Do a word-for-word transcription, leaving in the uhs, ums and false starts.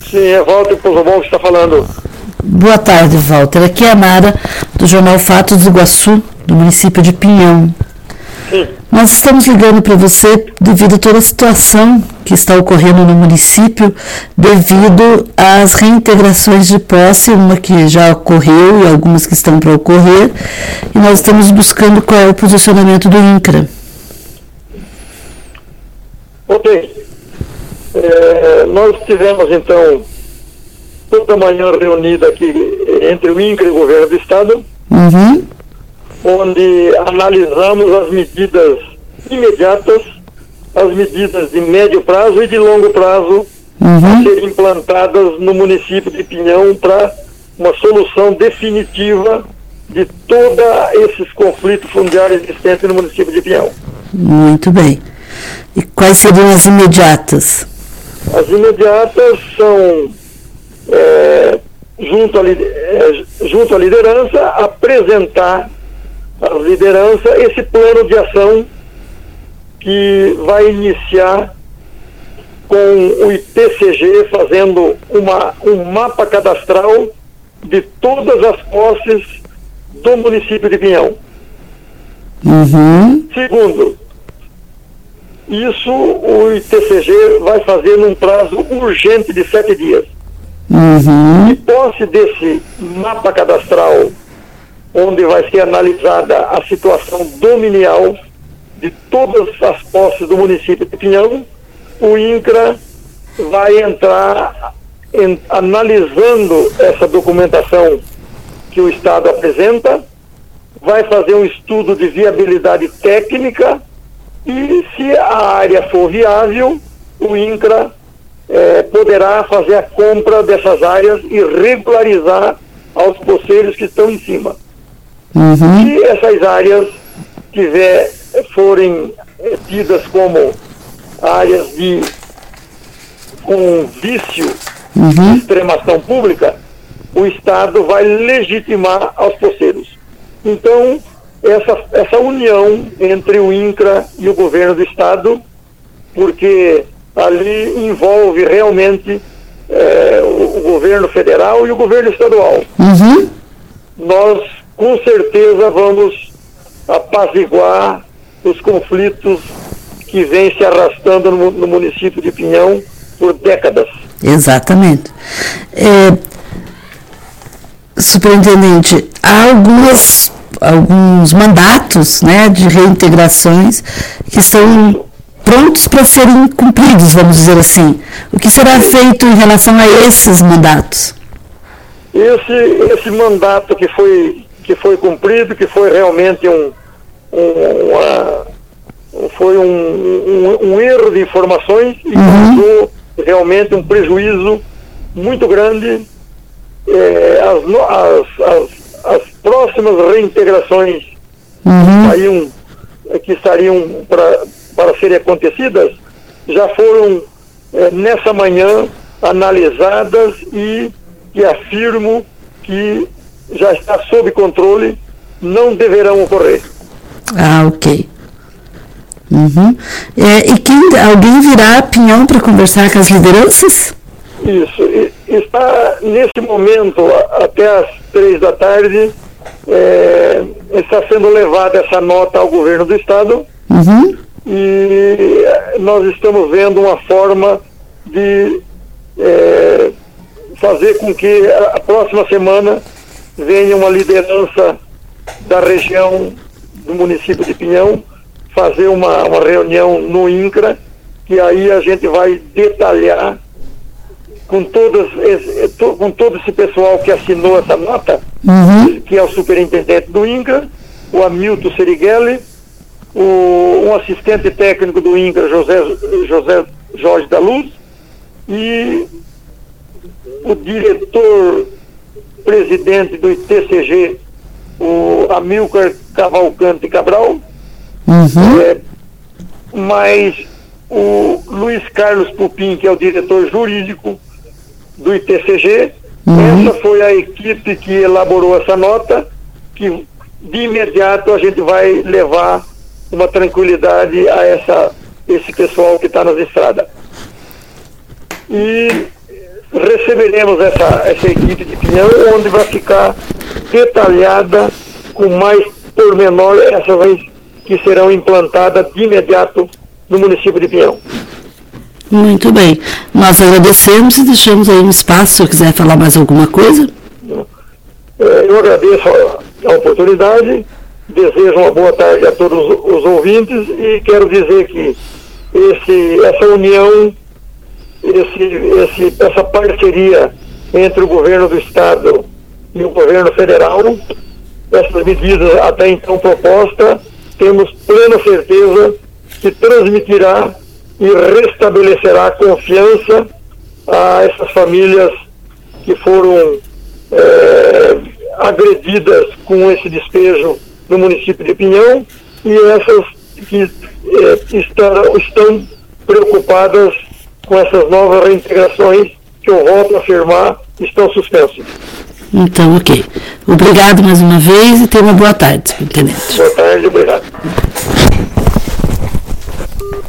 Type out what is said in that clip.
Sim, é Walter Pozobon que está falando. Boa tarde, Walter. Aqui é a Mara, do jornal Fatos do Iguaçu, do município de Pinhão. Sim. Nós estamos ligando para você devido a toda a situação que está ocorrendo no município, devido às reintegrações de posse, uma que já ocorreu e algumas que estão para ocorrer, e nós estamos buscando qual é o posicionamento do INCRA. Ok. É, nós tivemos, então, toda manhã reunida aqui entre o INCRA e o governo do estado, Uhum. onde analisamos as medidas imediatas, as medidas de médio prazo e de longo prazo Uhum. a serem implantadas no município de Pinhão para uma solução definitiva de todos esses conflitos fundiários existentes no município de Pinhão. Muito bem. E quais seriam as imediatas? As imediatas são, é, junto, à, li- é, junto à liderança, apresentar à liderança esse plano de ação que vai iniciar com o I T C G fazendo uma, um mapa cadastral de todas as posses do município de Pinhão. Uhum. Segundo, isso o I T C G vai fazer num prazo urgente de sete dias. Uhum. De posse desse mapa cadastral, onde vai ser analisada a situação dominial de todas as posses do município de Pinhão, o INCRA vai entrar em, analisando essa documentação que o Estado apresenta, vai fazer um estudo de viabilidade técnica e, se a área for viável, o INCRA eh, poderá fazer a compra dessas áreas e regularizar aos posseiros que estão em cima. Uhum. Se essas áreas tiver, forem eh, tidas como áreas de com vício Uhum. de extremação pública, o Estado vai legitimar aos posseiros. Então, essa, essa união entre o INCRA e o governo do Estado, porque ali envolve realmente eh, o, o governo federal e o governo estadual. Uhum. Nós, com certeza, vamos apaziguar os conflitos que vêm se arrastando no, no município de Pinhão por décadas. Exatamente. É, superintendente, há algumas, alguns mandatos, né, de reintegrações que estão prontos para serem cumpridos, vamos dizer assim. O que será feito em relação a esses mandatos? Esse, esse mandato que foi, que foi cumprido, que foi realmente um, um, uma, foi um, um, um erro de informações e Uhum. causou realmente um prejuízo muito grande. É, as, no- as, as, as próximas reintegrações Uhum. estariam, que estariam para, para serem acontecidas já foram é, nessa manhã analisadas e que afirmo que já está sob controle, não deverão ocorrer. Ah, ok. Uhum. É, e quem, alguém virá a Pinhão para conversar com as lideranças? Isso. E- está nesse momento, a- até às três da tarde, é, está sendo levada essa nota ao governo do Estado Uhum. e eh, nós estamos vendo uma forma de eh, fazer com que a, a próxima semana venha uma liderança da região do município de Pinhão fazer uma, uma reunião no INCRA, que aí a gente vai detalhar com, todas esse, to, com todo esse pessoal que assinou essa nota, Uhum. que é o superintendente do INCRA, o Hamilton Serighelli, o, um assistente técnico do INCRA, José, José Jorge da Luz, e o diretor presidente do I T C G, o Amilcar Cavalcante Cabral, Uhum. é, mas o Luiz Carlos Pupim, que é o diretor jurídico do I T C G, Uhum. essa foi a equipe que elaborou essa nota, que de imediato a gente vai levar uma tranquilidade a essa, esse pessoal que está nas estradas. E receberemos essa, essa equipe de Pinhão, onde vai ficar detalhada com mais pormenor essas leis que serão implantadas de imediato no município de Pinhão. Muito bem. Nós agradecemos e deixamos aí um espaço, se eu quiser falar mais alguma coisa. Eu agradeço a oportunidade, desejo uma boa tarde a todos os ouvintes e quero dizer que esse, essa união, esse, esse, essa parceria entre o governo do Estado e o governo federal, essas medidas até então propostas, temos plena certeza que transmitirá e restabelecerá confiança a essas famílias que foram é, agredidas com esse despejo no município de Pinhão e essas que é, estão, estão preocupadas com essas novas reintegrações que eu volto a afirmar estão suspensas. Então, ok. Obrigado mais uma vez e tenha uma boa tarde, Tenente. Boa tarde, obrigado.